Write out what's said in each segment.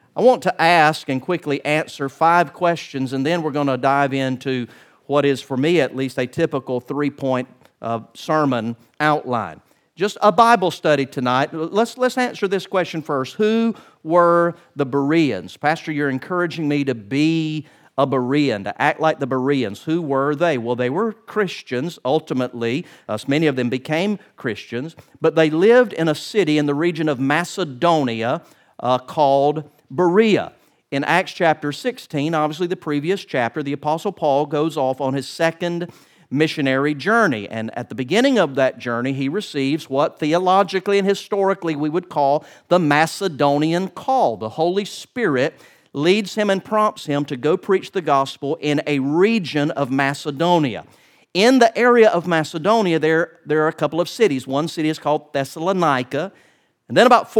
I want to ask and quickly answer 5 questions, and then we're going to dive into what is, for me at least, a typical 3-point sermon outline. Just a Bible study tonight. Let's answer this question first. Who were the Bereans? Pastor, you're encouraging me to be a Berean, to act like the Bereans. Who were they? Well, they were Christians, ultimately. Many of them became Christians, but they lived in a city in the region of Macedonia called Berea. In Acts chapter 16, obviously the previous chapter, the Apostle Paul goes off on his second missionary journey. And at the beginning of that journey, he receives what theologically and historically we would call the Macedonian call. The Holy Spirit leads him and prompts him to go preach the gospel in a region of Macedonia. In the area of Macedonia, there are a couple of cities. One city is called Thessalonica, and then about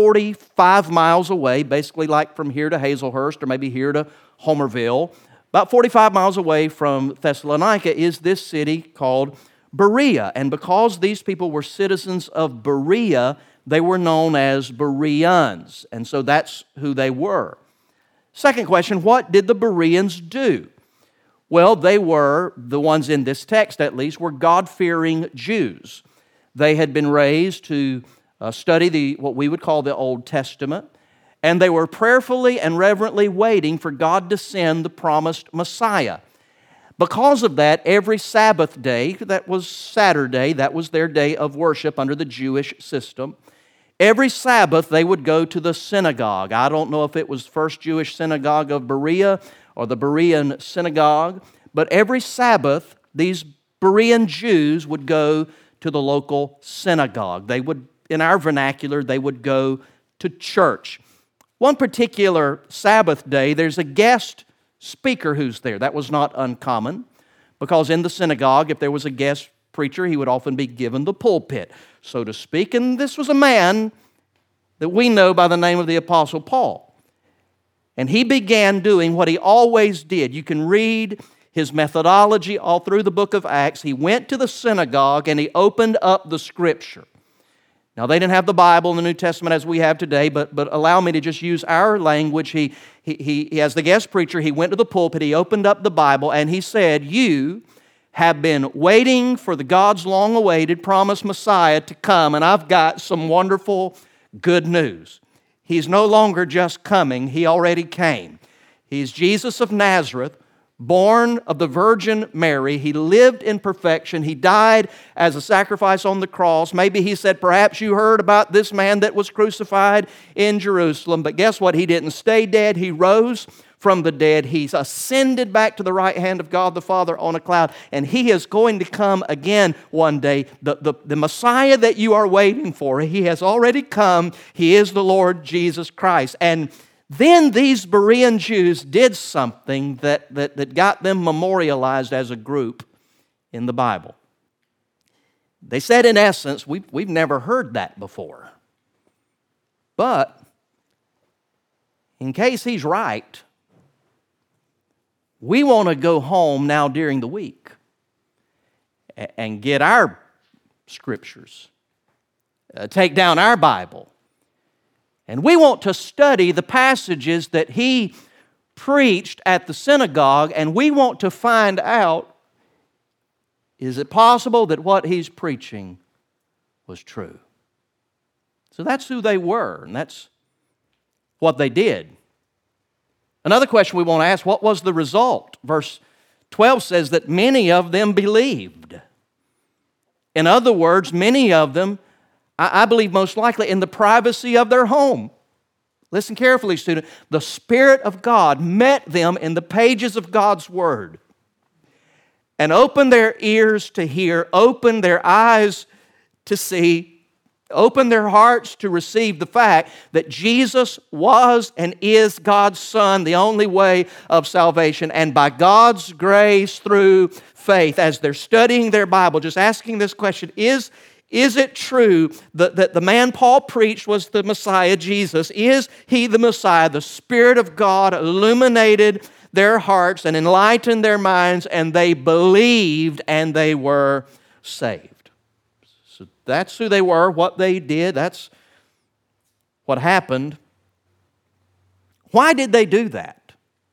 45 miles away, basically like from here to Hazelhurst or maybe here to Homerville, about 45 miles away from Thessalonica is this city called Berea. And because these people were citizens of Berea, they were known as Bereans. And so that's who they were. Second question, what did the Bereans do? Well, they were, the ones in this text at least, were God-fearing Jews. They had been raised to study what we would call the Old Testament, and they were prayerfully and reverently waiting for God to send the promised Messiah. Because of that, every Sabbath day, that was Saturday, that was their day of worship under the Jewish system, every Sabbath they would go to the synagogue. I don't know if it was First Jewish Synagogue of Berea or the Berean Synagogue, but every Sabbath these Berean Jews would go to the local synagogue. They would, in our vernacular, they would go to church. One particular Sabbath day, there's a guest speaker who's there. That was not uncommon, because in the synagogue, if there was a guest preacher, he would often be given the pulpit, so to speak. And this was a man that we know by the name of the Apostle Paul. And he began doing what he always did. You can read his methodology all through the book of Acts. He went to the synagogue and he opened up the Scripture. Now, they didn't have the Bible in the New Testament as we have today, but allow me to just use our language. He, as the guest preacher, he went to the pulpit, he opened up the Bible, and he said, "You have been waiting for the God's long-awaited promised Messiah to come, and I've got some wonderful good news. He's no longer just coming, He already came. He's Jesus of Nazareth, born of the Virgin Mary. He lived in perfection. He died as a sacrifice on the cross. Maybe he said, perhaps you heard about this man that was crucified in Jerusalem. But guess what? He didn't stay dead. He rose from the dead. He's ascended back to the right hand of God the Father on a cloud. And He is going to come again one day. The Messiah that you are waiting for, He has already come. He is the Lord Jesus Christ." And then these Berean Jews did something that got them memorialized as a group in the Bible. They said, in essence, we've never heard that before. But in case he's right, we want to go home now during the week and get our scriptures, take down our Bible. And we want to study the passages that he preached at the synagogue, and we want to find out, is it possible that what he's preaching was true? So that's who they were, and that's what they did. Another question we want to ask, what was the result? Verse 12 says that many of them believed. In other words, many of them, I believe most likely in the privacy of their home. Listen carefully, student. The Spirit of God met them in the pages of God's Word and opened their ears to hear, opened their eyes to see, opened their hearts to receive the fact that Jesus was and is God's Son, the only way of salvation. And by God's grace through faith, as they're studying their Bible, just asking this question, Is it true that the man Paul preached was the Messiah, Jesus? Is He the Messiah? The Spirit of God illuminated their hearts and enlightened their minds, and they believed and they were saved. So that's who they were, what they did. That's what happened. Why did they do that?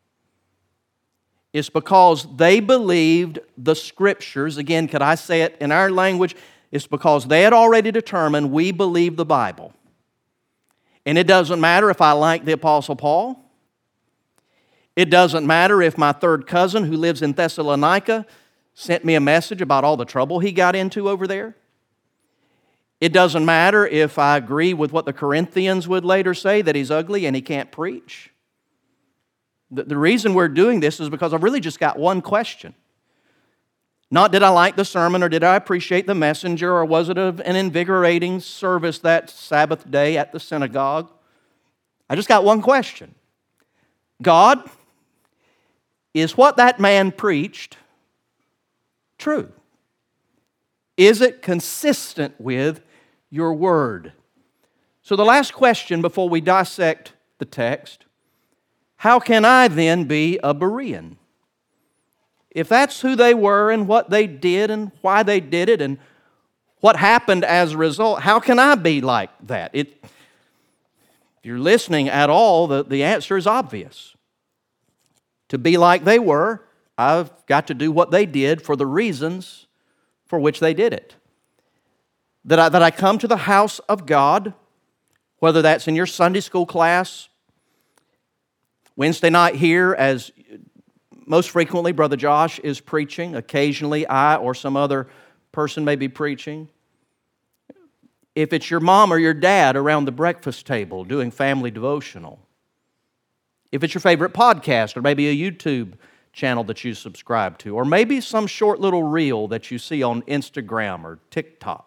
It's because they believed the Scriptures. Again, could I say it in our language? It's because they had already determined we believe the Bible. And it doesn't matter if I like the Apostle Paul. It doesn't matter if my third cousin who lives in Thessalonica sent me a message about all the trouble he got into over there. It doesn't matter if I agree with what the Corinthians would later say, that he's ugly and he can't preach. The reason we're doing this is because I've really just got one question. Not did I like the sermon or did I appreciate the messenger or was it an invigorating service that Sabbath day at the synagogue? I just got one question. God, is what that man preached true? Is it consistent with your word? So the last question before we dissect the text, how can I then be a Berean? If that's who they were and what they did and why they did it and what happened as a result, how can I be like that? If you're listening at all, the answer is obvious. To be like they were, I've got to do what they did for the reasons for which they did it. That I come to the house of God, whether that's in your Sunday school class, Wednesday night here, as most frequently Brother Josh is preaching, occasionally I or some other person may be preaching. If it's your mom or your dad around the breakfast table doing family devotional. If it's your favorite podcast or maybe a YouTube channel that you subscribe to, or maybe some short little reel that you see on Instagram or TikTok.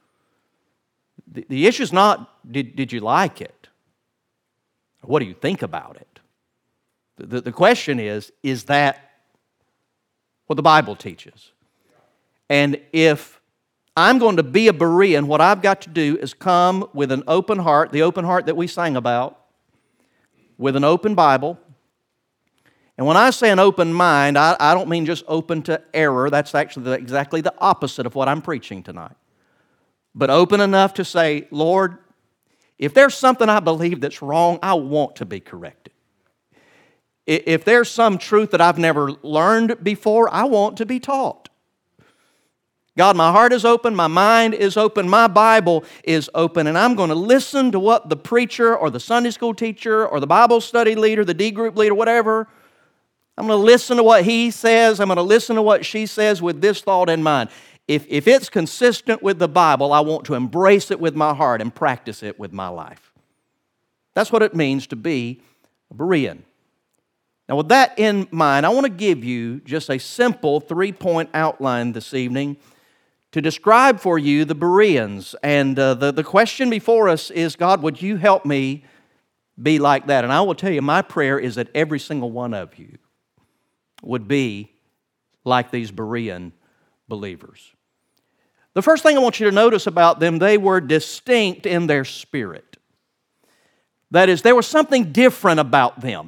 The issue is not, did you like it? What do you think about it? The question is that what the Bible teaches? And if I'm going to be a Berean, what I've got to do is come with an open heart, the open heart that we sang about, with an open Bible. And when I say an open mind, I don't mean just open to error. That's actually exactly the opposite of what I'm preaching tonight. But open enough to say, Lord, if there's something I believe that's wrong, I want to be corrected. If there's some truth that I've never learned before, I want to be taught. God, my heart is open, my mind is open, my Bible is open, and I'm going to listen to what the preacher or the Sunday school teacher or the Bible study leader, the D group leader, whatever, I'm going to listen to what he says, I'm going to listen to what she says with this thought in mind. If it's consistent with the Bible, I want to embrace it with my heart and practice it with my life. That's what it means to be a Berean. Now, with that in mind, I want to give you just a simple 3-point outline this evening to describe for you the Bereans. And the question before us is, God, would you help me be like that? And I will tell you, my prayer is that every single one of you would be like these Berean believers. The first thing I want you to notice about them, they were distinct in their spirit. That is, there was something different about them.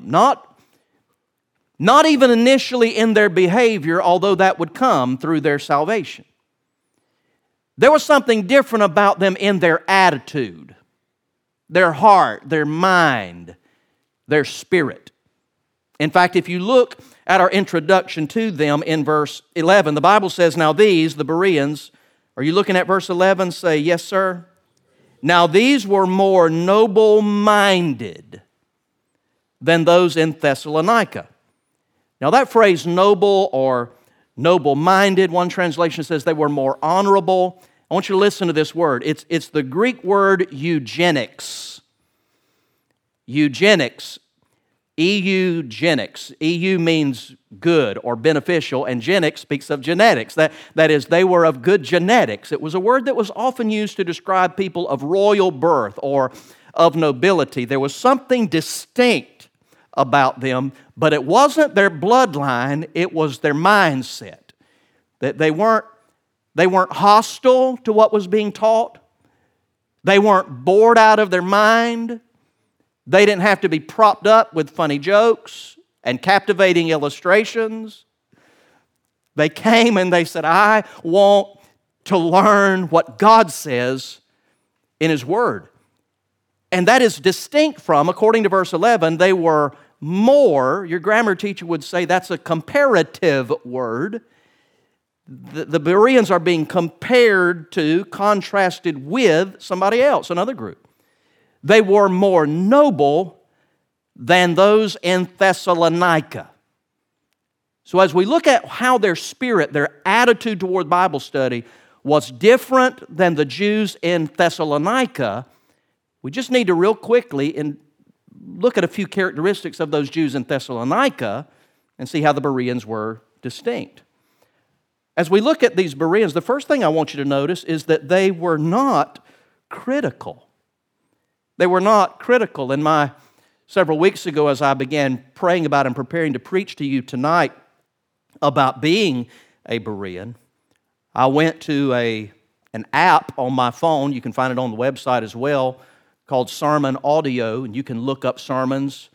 Not even initially in their behavior, although that would come through their salvation. There was something different about them in their attitude, their heart, their mind, their spirit. In fact, if you look at our introduction to them in verse 11, the Bible says, now these, the Bereans, are you looking at verse 11? Say, yes, sir. Now these were more noble-minded than those in Thessalonica. Now that phrase noble or noble-minded, one translation says they were more honorable. I want you to listen to this word. It's the Greek word eugenics. Eugenics. Eugenics. EU means good or beneficial, and genics speaks of genetics. That is, they were of good genetics. It was a word that was often used to describe people of royal birth or of nobility. There was something distinct about them, but it wasn't their bloodline, it was their mindset. That they weren't hostile to what was being taught. They weren't bored out of their mind. They didn't have to be propped up with funny jokes and captivating illustrations. They came and they said, I want to learn what God says in His Word. And that is distinct from, according to verse 11, they were more. Your grammar teacher would say that's a comparative word. The Bereans are being compared to, contrasted with somebody else, another group. They were more noble than those in Thessalonica. So as we look at how their spirit, their attitude toward Bible study was different than the Jews in Thessalonica, we just need to real quickly look at a few characteristics of those Jews in Thessalonica and see how the Bereans were distinct. As we look at these Bereans, the first thing I want you to notice is that they were not critical. They were not critical. Several weeks ago, as I began praying about and preparing to preach to you tonight about being a Berean, I went to an app on my phone. You can find it on the website as well, called Sermon Audio, and you can look up sermons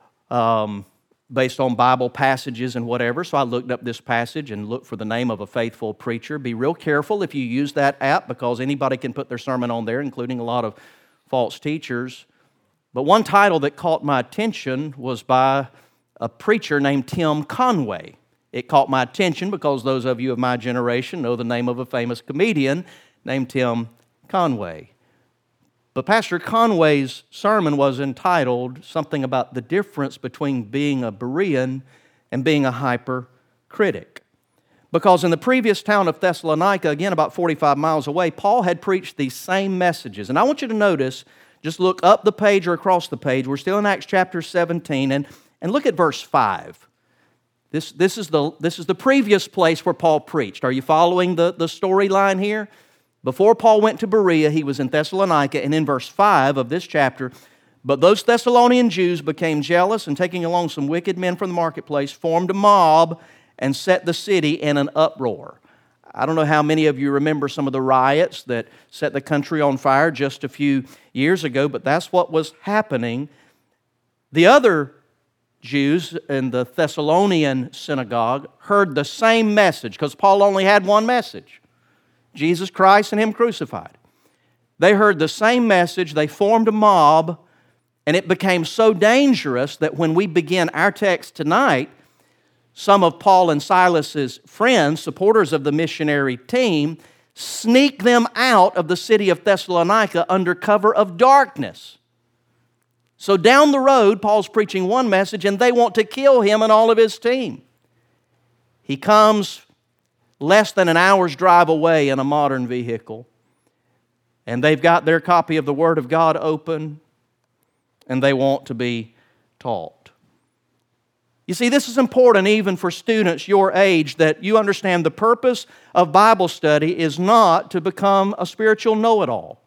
based on Bible passages and whatever. So I looked up this passage and looked for the name of a faithful preacher. Be real careful if you use that app, because anybody can put their sermon on there, including a lot of false teachers. But one title that caught my attention was by a preacher named Tim Conway. It caught my attention because those of you of my generation know the name of a famous comedian named Tim Conway. But Pastor Conway's sermon was entitled something about the difference between being a Berean and being a hypercritic. Because in the previous town of Thessalonica, again about 45 miles away, Paul had preached these same messages. And I want you to notice, just look up the page or across the page. We're still in Acts chapter 17, and look at verse 5. This is the previous place where Paul preached. Are you following the storyline here? Before Paul went to Berea, he was in Thessalonica, and in verse 5 of this chapter, but those Thessalonian Jews became jealous, and taking along some wicked men from the marketplace, formed a mob and set the city in an uproar. I don't know how many of you remember some of the riots that set the country on fire just a few years ago, but that's what was happening. The other Jews in the Thessalonian synagogue heard the same message, because Paul only had one message: Jesus Christ and Him crucified. They heard the same message, they formed a mob, and it became so dangerous that when we begin our text tonight, some of Paul and Silas's friends, supporters of the missionary team, sneak them out of the city of Thessalonica under cover of darkness. So down the road, Paul's preaching one message, and they want to kill him and all of his team. He comes less than an hour's drive away in a modern vehicle, and they've got their copy of the Word of God open, and they want to be taught. You see, this is important even for students your age, that you understand the purpose of Bible study is not to become a spiritual know-it-all,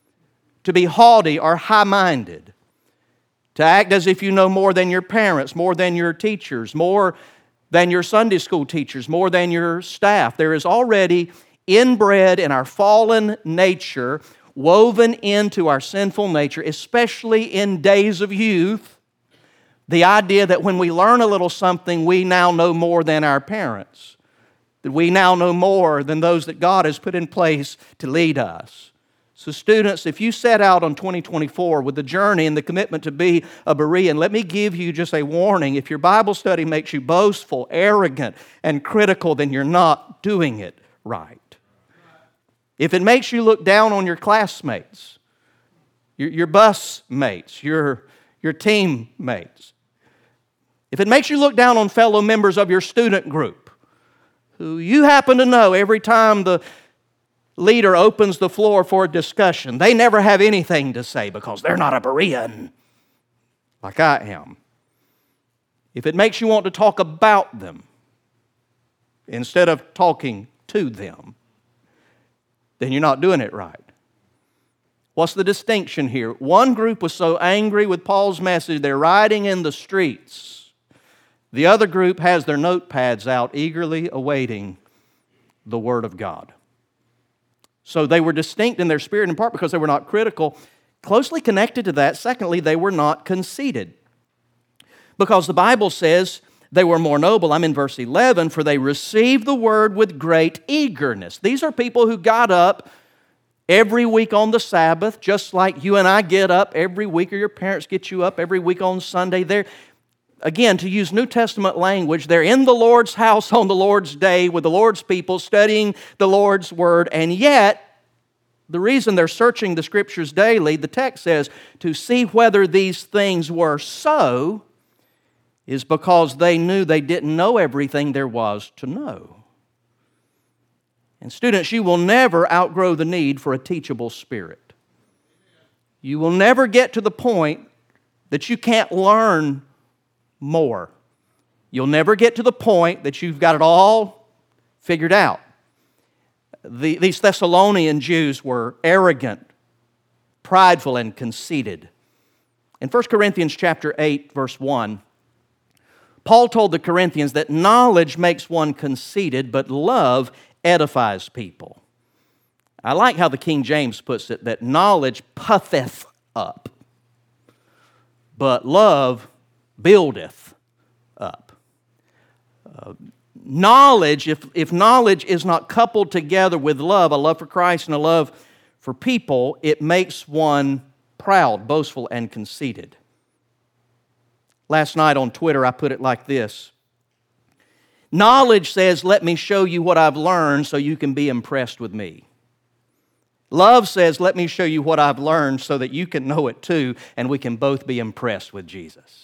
to be haughty or high-minded, to act as if you know more than your parents, more than your teachers, more than your Sunday school teachers, more than your staff. There is already inbred in our fallen nature, woven into our sinful nature, especially in days of youth, the idea that when we learn a little something, we now know more than our parents, that we now know more than those that God has put in place to lead us. So students, if you set out on 2024 with the journey and the commitment to be a Berean, let me give you just a warning. If your Bible study makes you boastful, arrogant, and critical, then you're not doing it right. If it makes you look down on your classmates, your bus mates, your teammates, if it makes you look down on fellow members of your student group, who you happen to know every time the leader opens the floor for a discussion, they never have anything to say because they're not a Berean like I am. If it makes you want to talk about them instead of talking to them, then you're not doing it right. What's the distinction here? One group was so angry with Paul's message, they're rioting in the streets. The other group has their notepads out, eagerly awaiting the Word of God. So they were distinct in their spirit, in part because they were not critical. Closely connected to that, secondly, they were not conceited. Because the Bible says they were more noble. I'm in verse 11, for they received the Word with great eagerness. These are people who got up every week on the Sabbath, just like you and I get up every week, or your parents get you up every week on Sunday. They're, again, to use New Testament language, they're in the Lord's house on the Lord's day with the Lord's people studying the Lord's Word, and yet, the reason they're searching the Scriptures daily, the text says, to see whether these things were so, is because they knew they didn't know everything there was to know. And students, you will never outgrow the need for a teachable spirit. You will never get to the point that you can't learn more. You'll never get to the point that you've got it all figured out. These Thessalonian Jews were arrogant, prideful, and conceited. In 1 Corinthians chapter 8, verse 1, Paul told the Corinthians that knowledge makes one conceited, but love edifies people. I like how the King James puts it, that knowledge puffeth up, but love buildeth up. Knowledge, if knowledge is not coupled together with love, a love for Christ and a love for people, it makes one proud, boastful, and conceited. Last night on Twitter, I put it like this. Knowledge says, let me show you what I've learned so you can be impressed with me. Love says, let me show you what I've learned so that you can know it too, and we can both be impressed with Jesus.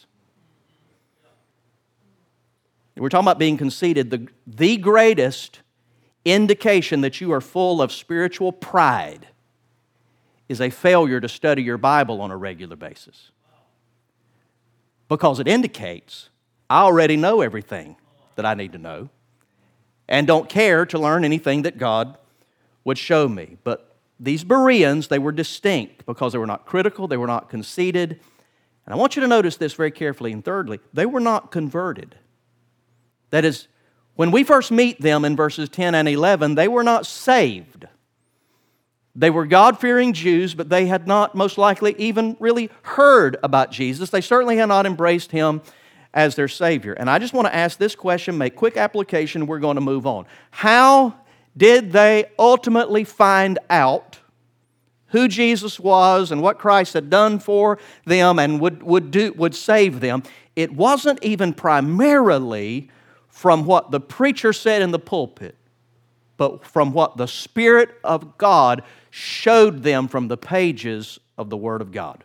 We're talking about being conceited. The greatest indication that you are full of spiritual pride is a failure to study your Bible on a regular basis. Because it indicates I already know everything that I need to know and don't care to learn anything that God would show me. But these Bereans, they were distinct because they were not critical, they were not conceited. And I want you to notice this very carefully. And thirdly, they were not converted. That is, when we first meet them in verses 10 and 11, they were not saved. They were God-fearing Jews, but they had not most likely even really heard about Jesus. They certainly had not embraced Him as their Savior. And I just want to ask this question, make quick application, we're going to move on. How did they ultimately find out who Jesus was and what Christ had done for them and would save them? It wasn't even primarily from what the preacher said in the pulpit, but from what the Spirit of God showed them from the pages of the Word of God.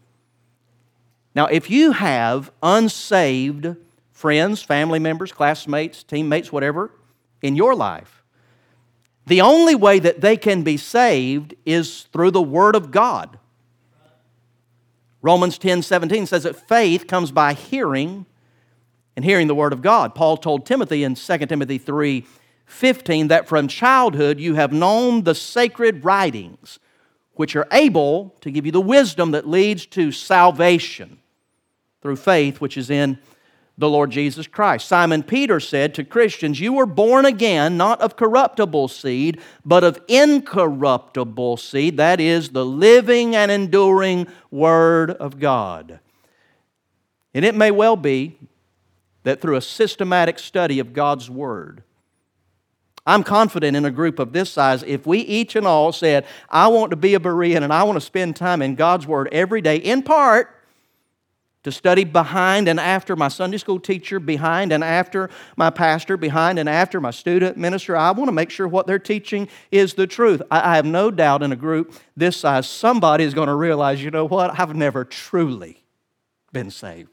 Now, if you have unsaved friends, family members, classmates, teammates, whatever, in your life, the only way that they can be saved is through the Word of God. Romans 10:17 says that faith comes by hearing, and hearing the Word of God. Paul told Timothy in 2 Timothy 3:15 that from childhood you have known the sacred writings, which are able to give you the wisdom that leads to salvation through faith, which is in the Lord Jesus Christ. Simon Peter said to Christians, you were born again, not of corruptible seed, but of incorruptible seed, that is, the living and enduring Word of God. And it may well be that through a systematic study of God's Word, I'm confident in a group of this size, if we each and all said, I want to be a Berean and I want to spend time in God's Word every day, in part to study behind and after my Sunday school teacher, behind and after my pastor, behind and after my student minister, I want to make sure what they're teaching is the truth. I have no doubt in a group this size, somebody is going to realize, you know what, I've never truly been saved.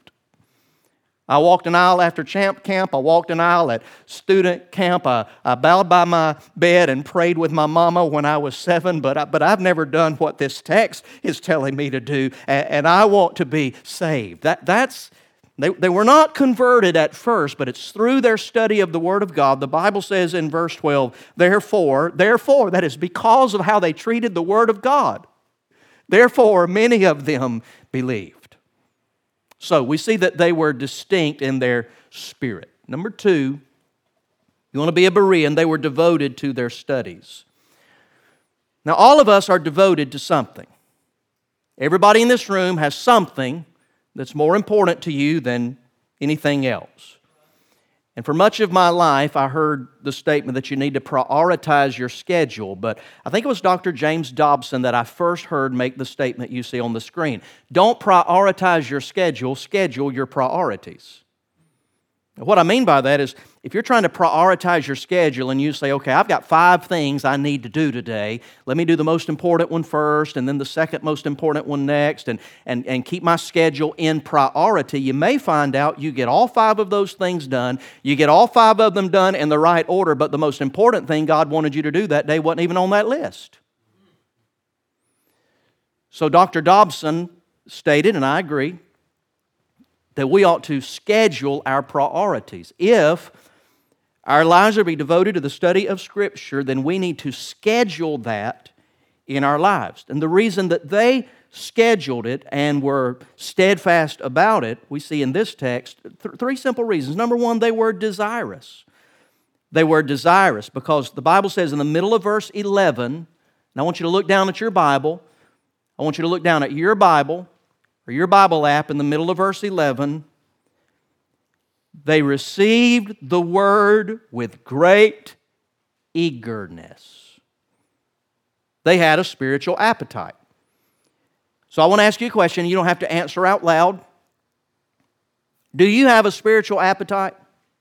I walked an aisle after champ camp. I walked an aisle at student camp. I bowed by my bed and prayed with my mama when I was 7, but I've never done what this text is telling me to do, and I want to be saved. They were not converted at first, but it's through their study of the Word of God. The Bible says in verse 12, therefore, that is because of how they treated the Word of God. Therefore, many of them believed. So we see that they were distinct in their spirit. Number 2, you want to be a Berean, they were devoted to their studies. Now, all of us are devoted to something. Everybody in this room has something that's more important to you than anything else. And for much of my life, I heard the statement that you need to prioritize your schedule. But I think it was Dr. James Dobson that I first heard make the statement you see on the screen. Don't prioritize your schedule, schedule your priorities. What I mean by that is, if you're trying to prioritize your schedule and you say, okay, I've got 5 things I need to do today, let me do the most important one first and then the second most important one next, and keep my schedule in priority, you may find out you get all 5 of those things done, you get all 5 of them done in the right order, but the most important thing God wanted you to do that day wasn't even on that list. So Dr. Dobson stated, and I agree, that we ought to schedule our priorities. If our lives are to be devoted to the study of Scripture, then we need to schedule that in our lives. And the reason that they scheduled it and were steadfast about it, we see in this text 3 simple reasons. Number 1, they were desirous. They were desirous because the Bible says in the middle of verse 11, and I want you to look down at your Bible. I want you to look down at your Bible or your Bible app in the middle of verse 11. They received the word with great eagerness. They had a spiritual appetite. So I want to ask you a question. You don't have to answer out loud. Do you have a spiritual appetite?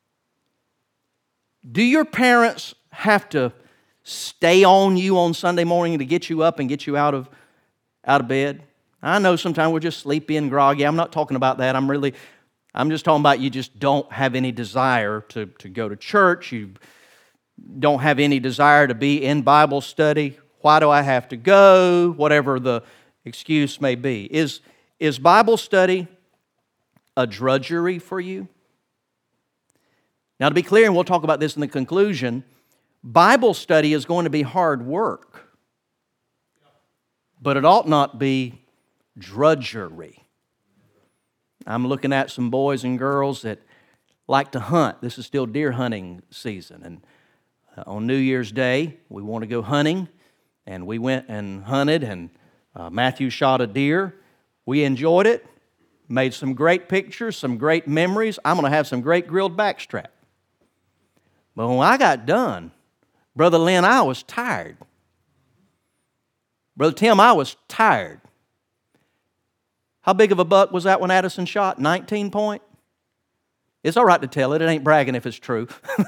Do your parents have to stay on you on Sunday morning to get you up and get you out of bed? I know sometimes we're just sleepy and groggy. I'm not talking about that. I'm just talking about you just don't have any desire to go to church. You don't have any desire to be in Bible study. Why do I have to go? Whatever the excuse may be. Is Bible study a drudgery for you? Now, to be clear, and we'll talk about this in the conclusion, Bible study is going to be hard work, but it ought not be drudgery. I'm looking at some boys and girls that like to hunt. This is still deer hunting season. And on New Year's Day, we want to go hunting. And we went and hunted, and Matthew shot a deer. We enjoyed it, made some great pictures, some great memories. I'm going to have some great grilled backstrap. But when I got done, Brother Lynn, I was tired. Brother Tim, I was tired. How big of a buck was that one Addison shot? 19 point? It's all right to tell it. It ain't bragging if it's true.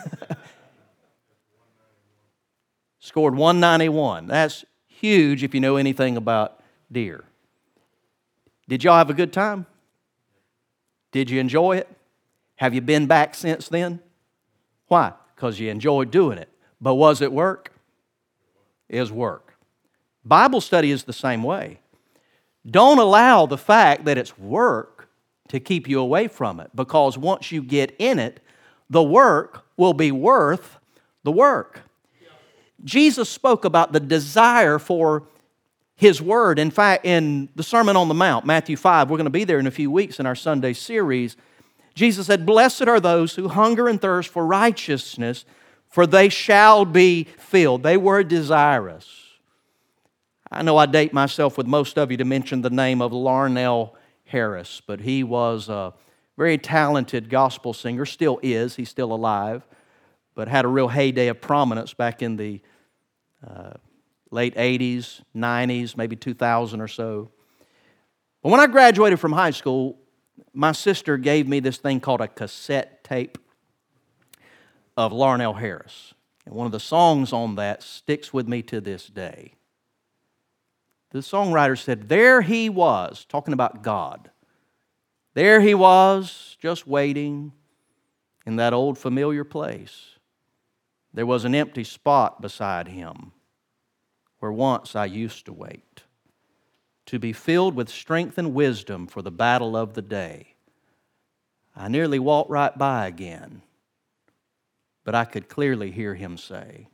Scored 191. That's huge if you know anything about deer. Did y'all have a good time? Did you enjoy it? Have you been back since then? Why? Because you enjoyed doing it. But was it work? It was work. Bible study is the same way. Don't allow the fact that it's work to keep you away from it, because once you get in it, the work will be worth the work. Jesus spoke about the desire for His Word. In fact, in the Sermon on the Mount, Matthew 5, we're going to be there in a few weeks in our Sunday series, Jesus said, "Blessed are those who hunger and thirst for righteousness, for they shall be filled." They were desirous. I know I date myself with most of you to mention the name of Larnell Harris, but he was a very talented gospel singer, still is, he's still alive, but had a real heyday of prominence back in the late 80s, 90s, maybe 2000 or so. But when I graduated from high school, my sister gave me this thing called a cassette tape of Larnell Harris. And one of the songs on that sticks with me to this day. The songwriter said, there he was, talking about God. There he was, just waiting in that old familiar place. There was an empty spot beside him where once I used to wait, to be filled with strength and wisdom for the battle of the day. I nearly walked right by again, but I could clearly hear him say,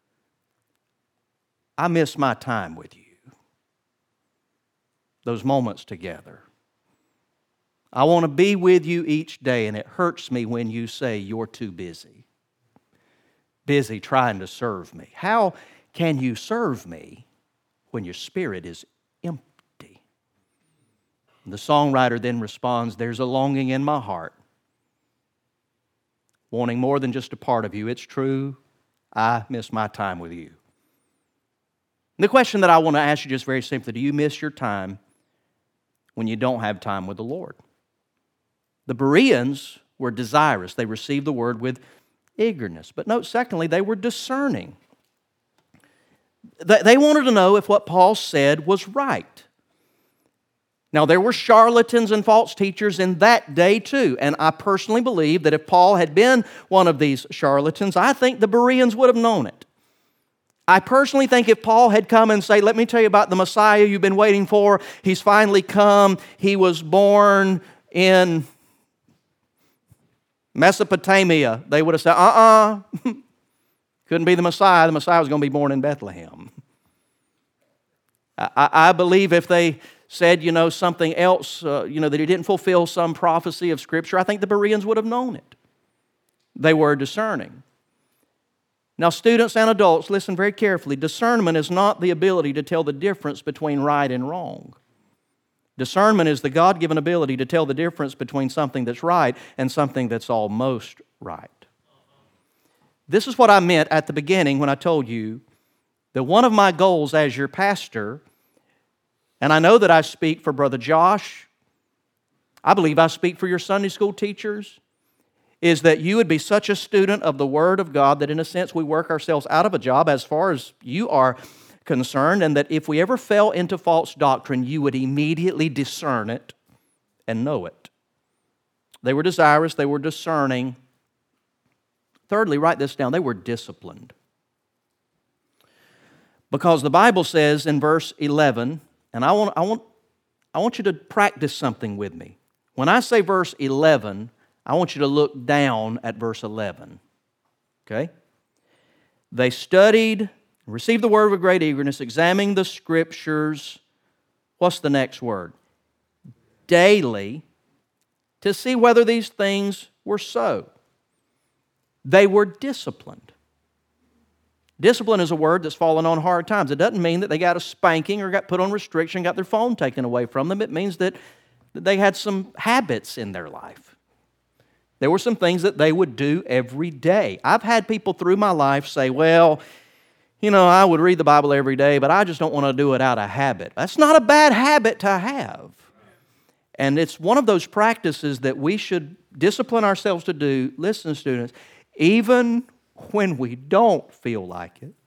I miss my time with you. Those moments together. I want to be with you each day, and it hurts me when you say you're too busy. Busy trying to serve me. How can you serve me when your spirit is empty? The songwriter then responds, there's a longing in my heart wanting more than just a part of you. It's true, I miss my time with you. The question that I want to ask you just very simply, do you miss your time when you don't have time with the Lord? The Bereans were desirous. They received the word with eagerness. But note, secondly, they were discerning. They wanted to know if what Paul said was right. Now, there were charlatans and false teachers in that day too, and I personally believe that if Paul had been one of these charlatans, I think the Bereans would have known it. I personally think if Paul had come and said, let me tell you about the Messiah you've been waiting for, he's finally come, he was born in Mesopotamia, they would have said, couldn't be the Messiah was going to be born in Bethlehem. I believe if they said, something else, that he didn't fulfill some prophecy of Scripture, I think the Bereans would have known it. They were discerning. Now, students and adults, listen very carefully. Discernment is not the ability to tell the difference between right and wrong. Discernment is the God-given ability to tell the difference between something that's right and something that's almost right. This is what I meant at the beginning when I told you that one of my goals as your pastor, and I know that I speak for Brother Josh, I believe I speak for your Sunday school teachers, is that you would be such a student of the Word of God that in a sense we work ourselves out of a job as far as you are concerned, and that if we ever fell into false doctrine, you would immediately discern it and know it. They were desirous, they were discerning. Thirdly, write this down, they were disciplined. Because the Bible says in verse 11, and I want you to practice something with me. When I say verse 11, I want you to look down at verse 11. Okay? They studied, received the word with great eagerness, examining the Scriptures. What's the next word? Daily, to see whether these things were so. They were disciplined. Discipline is a word that's fallen on hard times. It doesn't mean that they got a spanking or got put on restriction, got their phone taken away from them. It means that they had some habits in their life. There were some things that they would do every day. I've had people through my life say, well, I would read the Bible every day, but I just don't want to do it out of habit. That's not a bad habit to have. And it's one of those practices that we should discipline ourselves to do, listen, students, even when we don't feel like it.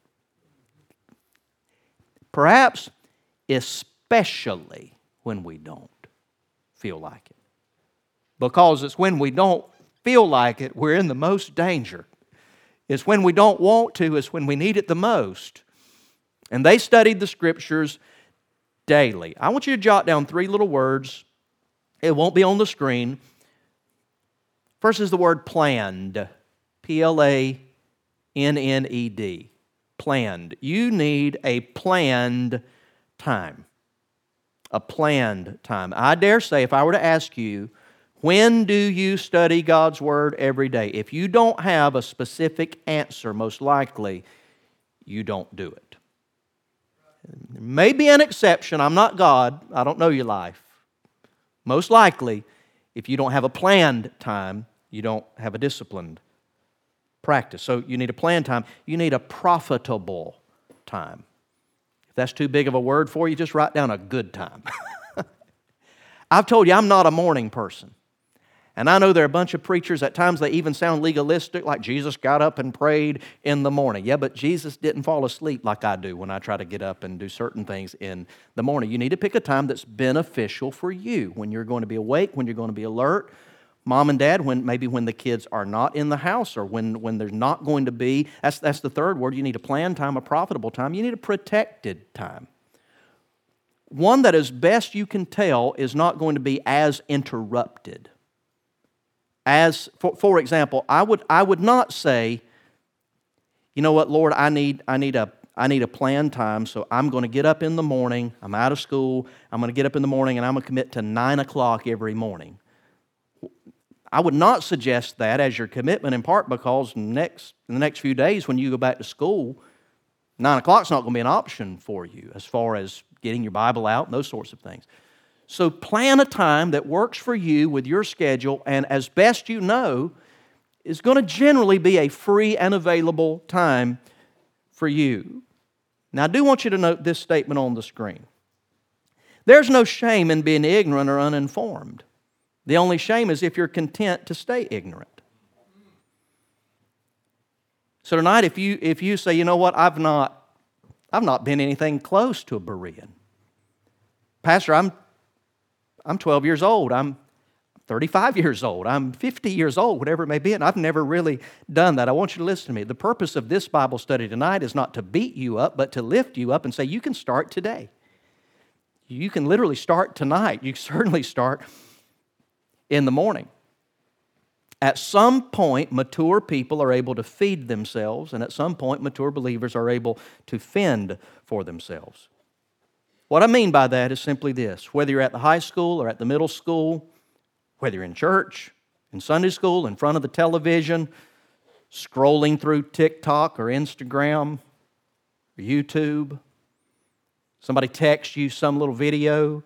Perhaps especially when we don't feel like it. Because it's when we don't feel like it, we're in the most danger. It's when we don't want to, it's when we need it the most. And they studied the Scriptures daily. I want you to jot down 3 little words. It won't be on the screen. First is the word planned. Planned. Planned. You need a planned time. A planned time. I dare say if I were to ask you, when do you study God's Word every day? If you don't have a specific answer, most likely you don't do it. There may be an exception. I'm not God. I don't know your life. Most likely, if you don't have a planned time, you don't have a disciplined practice. So you need a planned time. You need a profitable time. If that's too big of a word for you, just write down a good time. I've told you I'm not a morning person. And I know there are a bunch of preachers, at times they even sound legalistic, like Jesus got up and prayed in the morning. Yeah, but Jesus didn't fall asleep like I do when I try to get up and do certain things in the morning. You need to pick a time that's beneficial for you, when you're going to be awake, when you're going to be alert. Mom and Dad, when the kids are not in the house, or when there's not going to be, that's the third word. You need a planned time, a profitable time. You need a protected time. One that as best you can tell is not going to be as interrupted. As for example, I would not say, you know what, Lord, I need a planned time, so I'm going to get up in the morning. I'm out of school. I'm going to get up in the morning and I'm going to commit to 9 o'clock every morning. I would not suggest that as your commitment, in part because in the next few days when you go back to school, 9 o'clock's not going to be an option for you as far as getting your Bible out and those sorts of things. So plan a time that works for you with your schedule, and as best you know, is going to generally be a free and available time for you. Now, I do want you to note this statement on the screen. There's no shame in being ignorant or uninformed. The only shame is if you're content to stay ignorant. So tonight, if you say, you know what, I've not been anything close to a Berean. Pastor, I'm 12 years old. I'm 35 years old. I'm 50 years old, whatever it may be, and I've never really done that. I want you to listen to me. The purpose of this Bible study tonight is not to beat you up, but to lift you up and say, you can start today. You can literally start tonight. You can certainly start in the morning. At some point, mature people are able to feed themselves, and at some point, mature believers are able to fend for themselves. What I mean by that is simply this. Whether you're at the high school or at the middle school, whether you're in church, in Sunday school, in front of the television, scrolling through TikTok or Instagram or YouTube, somebody texts you some little video,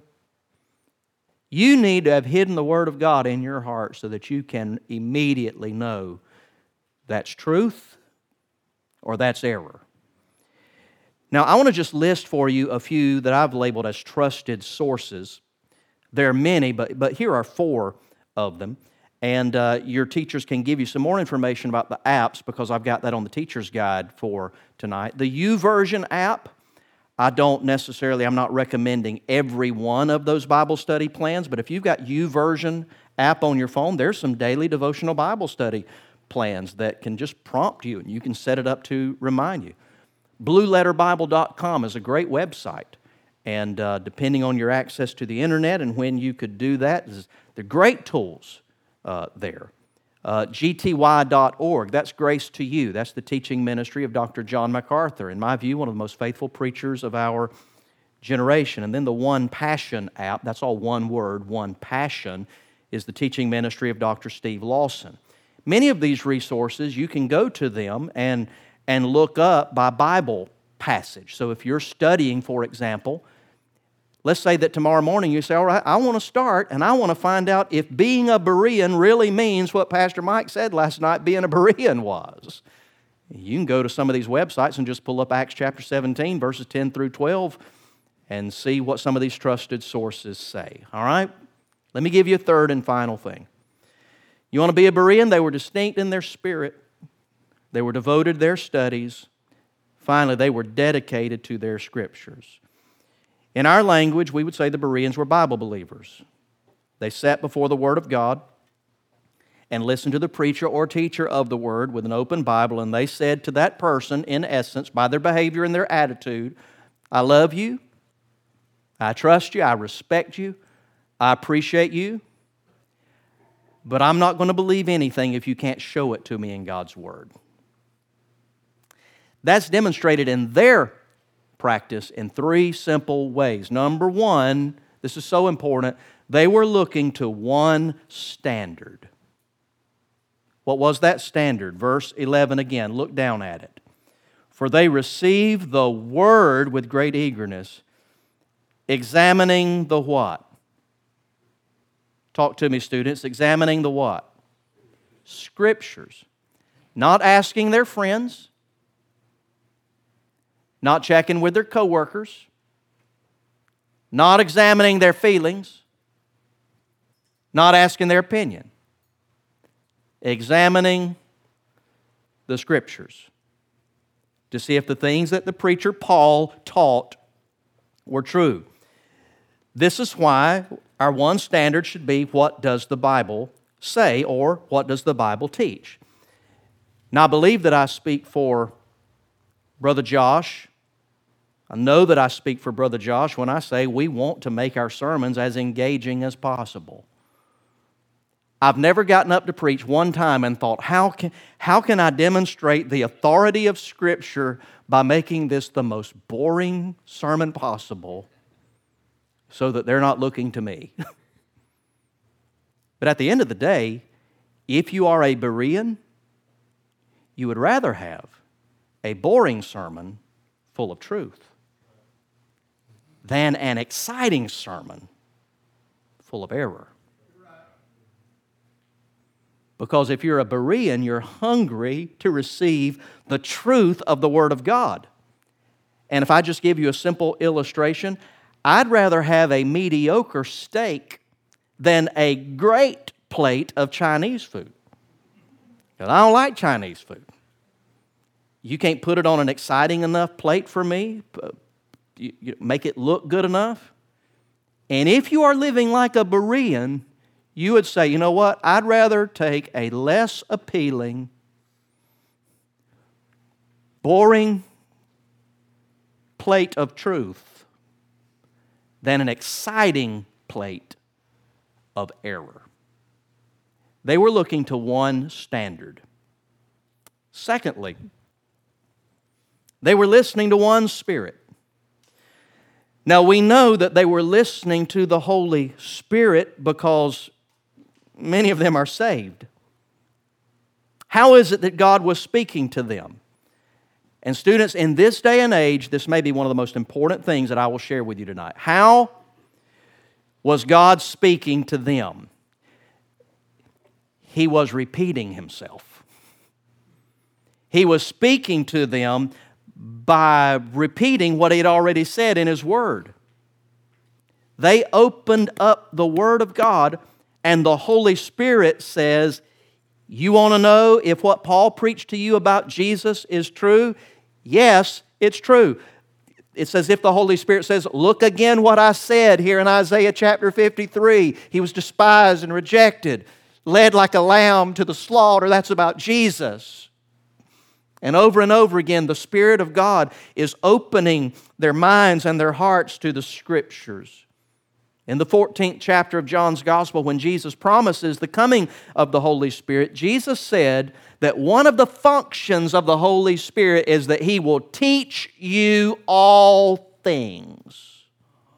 you need to have hidden the Word of God in your heart so that you can immediately know that's truth or that's error. Now, I want to just list for you a few that I've labeled as trusted sources. There are many, but here are 4 of them. And your teachers can give you some more information about the apps because I've got that on the teacher's guide for tonight. The YouVersion app, I'm not recommending every one of those Bible study plans, but if you've got YouVersion app on your phone, there's some daily devotional Bible study plans that can just prompt you, and you can set it up to remind you. BlueLetterBible.com is a great website. And depending on your access to the internet and when you could do that, they're great tools there. GTY.org, that's Grace to You. That's the teaching ministry of Dr. John MacArthur. In my view, one of the most faithful preachers of our generation. And then the One Passion app, that's all one word, One Passion, is the teaching ministry of Dr. Steve Lawson. Many of these resources, you can go to them and look up by Bible passage. So if you're studying, for example, let's say that tomorrow morning you say, all right, I want to start and I want to find out if being a Berean really means what Pastor Mike said last night being a Berean was. You can go to some of these websites and just pull up Acts chapter 17, verses 10 through 12, and see what some of these trusted sources say. All right? Let me give you a third and final thing. You want to be a Berean? They were distinct in their spirit. They were devoted to their studies. Finally, they were dedicated to their scriptures. In our language, we would say the Bereans were Bible believers. They sat before the Word of God and listened to the preacher or teacher of the Word with an open Bible, and they said to that person, in essence, by their behavior and their attitude, I love you, I trust you, I respect you, I appreciate you, but I'm not going to believe anything if you can't show it to me in God's Word. That's demonstrated in their practice in 3 simple ways. Number 1, this is so important, they were looking to one standard. What was that standard? Verse 11 again, look down at it. For they received the Word with great eagerness, examining the what? Talk to me, students. Examining the what? Scriptures. Not asking their friends, not checking with their coworkers, not examining their feelings, not asking their opinion. Examining the Scriptures to see if the things that the preacher Paul taught were true. This is why our one standard should be, what does the Bible say, or what does the Bible teach? Now, I believe that I speak for Brother Josh. I know that I speak for Brother Josh when I say we want to make our sermons as engaging as possible. I've never gotten up to preach one time and thought, how can I demonstrate the authority of Scripture by making this the most boring sermon possible so that they're not looking to me? But at the end of the day, if you are a Berean, you would rather have a boring sermon full of truth than an exciting sermon full of error. Because if you're a Berean, you're hungry to receive the truth of the Word of God. And if I just give you a simple illustration, I'd rather have a mediocre steak than a great plate of Chinese food. Because I don't like Chinese food. You can't put it on an exciting enough plate for me, you make it look good enough. And if you are living like a Berean, you would say, you know what, I'd rather take a less appealing, boring plate of truth than an exciting plate of error. They were looking to one standard. Secondly, they were listening to one Spirit. Now we know that they were listening to the Holy Spirit because many of them are saved. How is it that God was speaking to them? And students, in this day and age, this may be one of the most important things that I will share with you tonight. How was God speaking to them? He was repeating Himself. He was speaking to them by repeating what He had already said in His Word. They opened up the Word of God, and the Holy Spirit says, you want to know if what Paul preached to you about Jesus is true? Yes, it's true. It's as if the Holy Spirit says, look again what I said here in Isaiah chapter 53. He was despised and rejected, led like a lamb to the slaughter. That's about Jesus. And over again, the Spirit of God is opening their minds and their hearts to the Scriptures. In the 14th chapter of John's Gospel, when Jesus promises the coming of the Holy Spirit, Jesus said that one of the functions of the Holy Spirit is that He will teach you all things.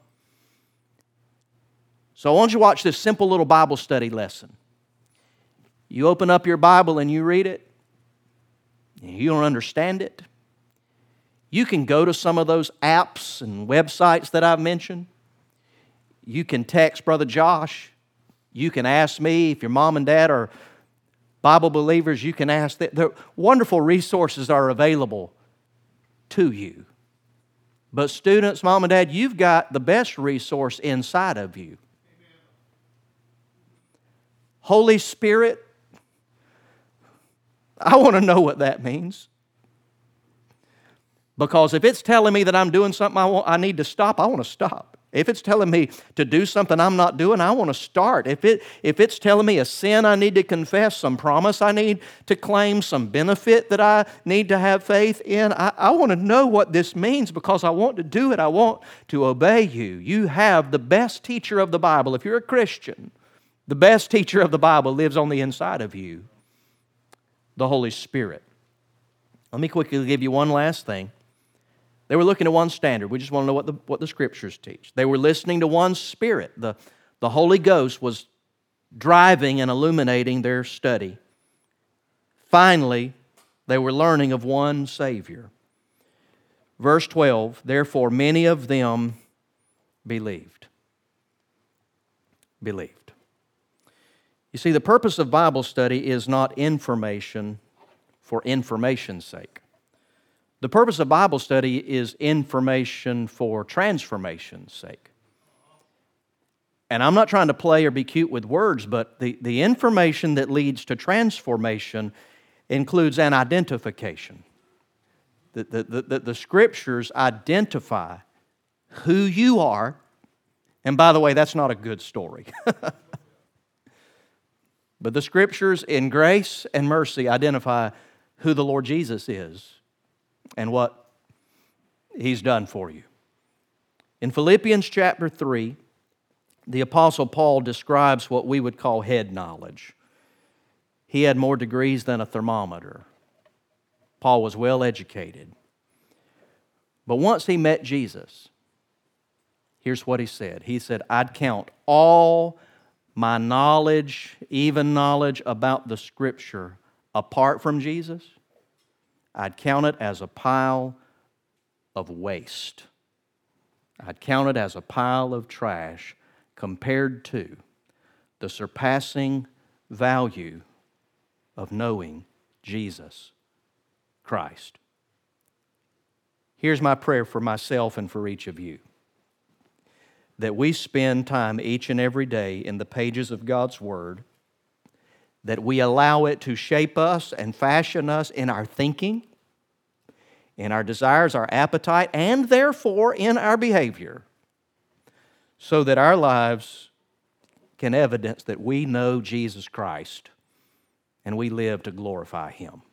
So I want you to watch this simple little Bible study lesson. You open up your Bible and you read it, and you don't understand it. You can go to some of those apps and websites that I've mentioned. You can text Brother Josh. You can ask me. If your mom and dad are Bible believers, you can ask them. The wonderful resources are available to you. But students, mom and dad, you've got the best resource inside of you. Holy Spirit, I want to know what that means. Because if it's telling me that I'm doing something I need to stop, I want to stop. If it's telling me to do something I'm not doing, I want to start. If it's telling me a sin I need to confess, some promise I need to claim, some benefit that I need to have faith in, I want to know what this means because I want to do it. I want to obey you. You have the best teacher of the Bible. If you're a Christian, the best teacher of the Bible lives on the inside of you, the Holy Spirit. Let me quickly give you one last thing. They were looking at one standard. We just want to know what the Scriptures teach. They were listening to one Spirit. The Holy Ghost was driving and illuminating their study. Finally, they were learning of one Savior. Verse 12, therefore many of them believed. Believed. You see, the purpose of Bible study is not information for information's sake. The purpose of Bible study is information for transformation's sake. And I'm not trying to play or be cute with words, but the information that leads to transformation includes an identification. The Scriptures identify who you are. And by the way, that's not a good story. But the Scriptures in grace and mercy identify who the Lord Jesus is and what He's done for you. In Philippians chapter 3, the Apostle Paul describes what we would call head knowledge. He had more degrees than a thermometer. Paul was well educated. But once he met Jesus, here's what he said. He said, I'd count all my knowledge, even knowledge about the Scripture, apart from Jesus, I'd count it as a pile of waste. I'd count it as a pile of trash compared to the surpassing value of knowing Jesus Christ. Here's my prayer for myself and for each of you, that we spend time each and every day in the pages of God's Word, that we allow it to shape us and fashion us in our thinking, in our desires, our appetite, and therefore in our behavior, so that our lives can evidence that we know Jesus Christ and we live to glorify Him.